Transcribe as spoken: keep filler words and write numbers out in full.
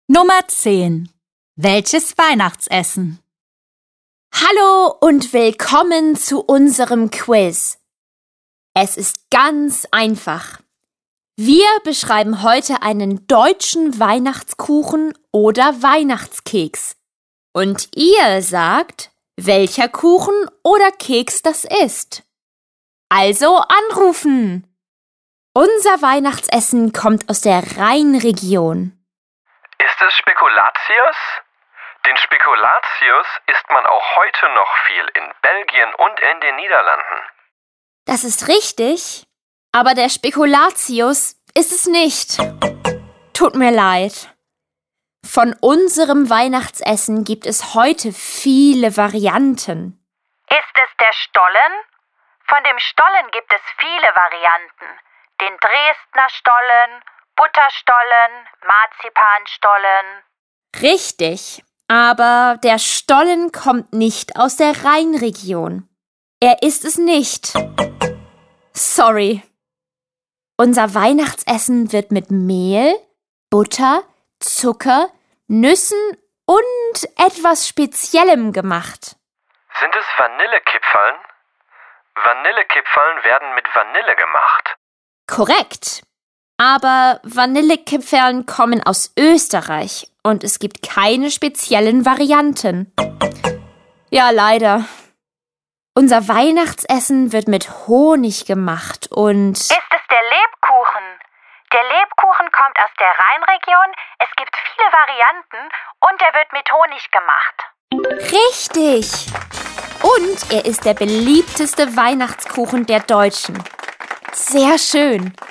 Nummer zehn. Welches Weihnachtsessen? Hallo und willkommen zu unserem Quiz. Es ist ganz einfach. Wir beschreiben heute einen deutschen Weihnachtskuchen oder Weihnachtskeks. Und ihr sagt, welcher Kuchen oder Keks das ist. Also anrufen! Unser Weihnachtsessen kommt aus der Rheinregion. Ist es Spekulatius? Den Spekulatius isst man auch heute noch viel in Belgien und in den Niederlanden. Das ist richtig, aber der Spekulatius ist es nicht. Tut mir leid. Von unserem Weihnachtsessen gibt es heute viele Varianten. Ist es der Stollen? Von dem Stollen gibt es viele Varianten. Den Dresdner Stollen, Butterstollen, Marzipanstollen. Richtig, aber der Stollen kommt nicht aus der Rheinregion. Er ist es nicht. Sorry. Unser Weihnachtsessen wird mit Mehl, Butter, Zucker, Nüssen und etwas Speziellem gemacht. Sind es Vanillekipferln? Vanillekipferln werden mit Vanille gemacht. Korrekt. Aber Vanillekipferln kommen aus Österreich und es gibt keine speziellen Varianten. Ja, leider. Unser Weihnachtsessen wird mit Honig gemacht und... Ist es der Lebkuchen? Der Lebkuchen kommt aus der Rheinregion, es gibt viele Varianten und er wird mit Honig gemacht. Richtig! Und er ist der beliebteste Weihnachtskuchen der Deutschen. Sehr schön.